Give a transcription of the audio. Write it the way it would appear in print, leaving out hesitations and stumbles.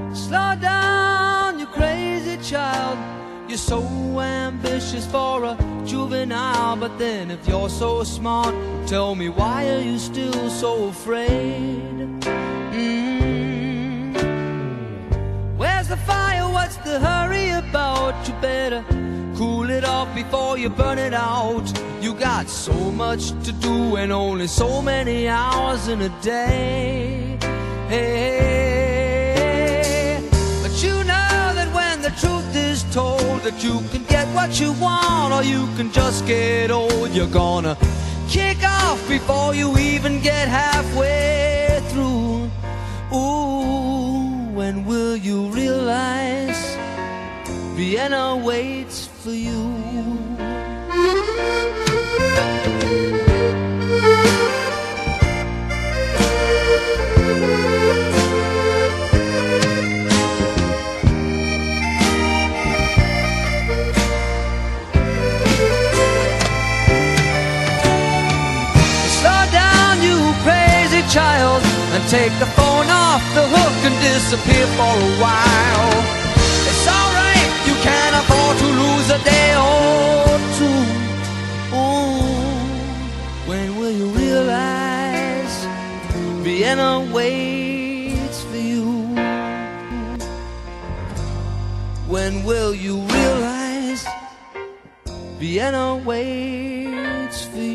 Slow down, you crazy child. You're so ambitious for a juvenile. But then if you're so smart, tell me, why are you still so afraid? Where's the fire? What's the hurry about? You better cool it off before you burn it out. You got so much to do and only so many hours in a day. Hey, but you know that when the truth is told, that you can get what you want or you can just get old. You're gonna kick off before you even get halfway through. Ooh, when will you realize Vienna waits for you? Child, and take the phone off the hook and disappear for a while. It's alright, you can't afford to lose a day or two. Ooh, when will you realize Vienna waits for you? When will you realize Vienna waits for you?